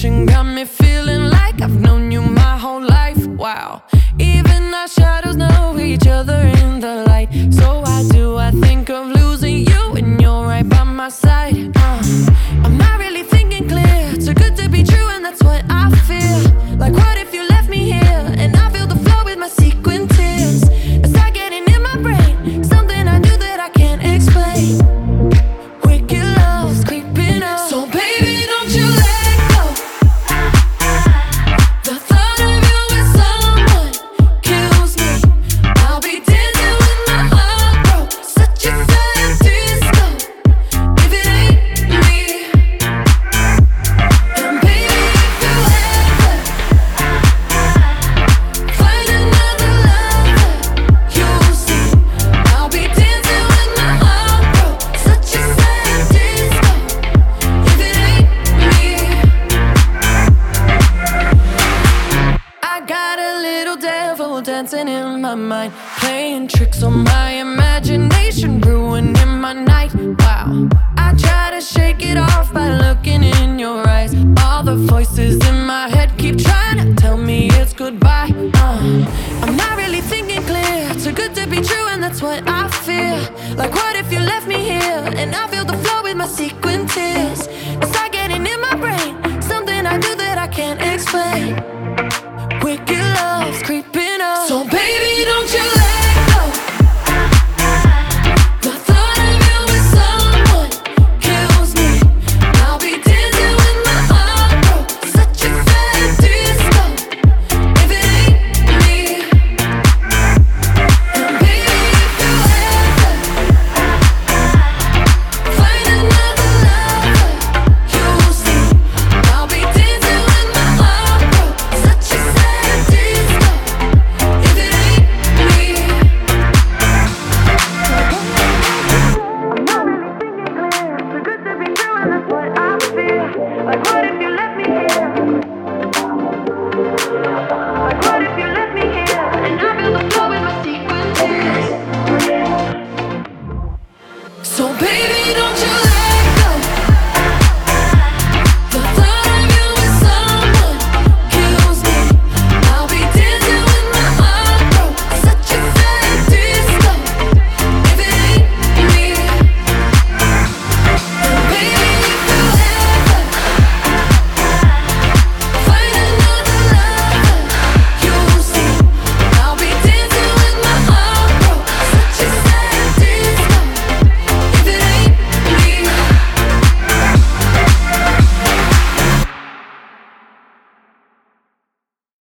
attention got me feeling like I've known you my whole life. Wow, even our shadows know each other in the light. So why do I think of losing you when you're right by my side? I'm not really thinking clear, too good to be true, and that's what I feel. Like what if you left me here and I filled the floor with my sequin tears? It's not getting in my brain, something I do that I can't explain. Wicked love's creeping up, so baby don't you let go. The thought of you with someone kills me. I'll be dancing with my heart broke, such a sad disco if it ain't me. And baby if you ever find another lover, you'll see I'll be dancing with my heart broke, such a sad disco if it ain't me. I got a little devil dancing in my mind, playing tricks on my imagination, ruining my night. Wow, I try to shake it off by looking in your eyes. All the voices in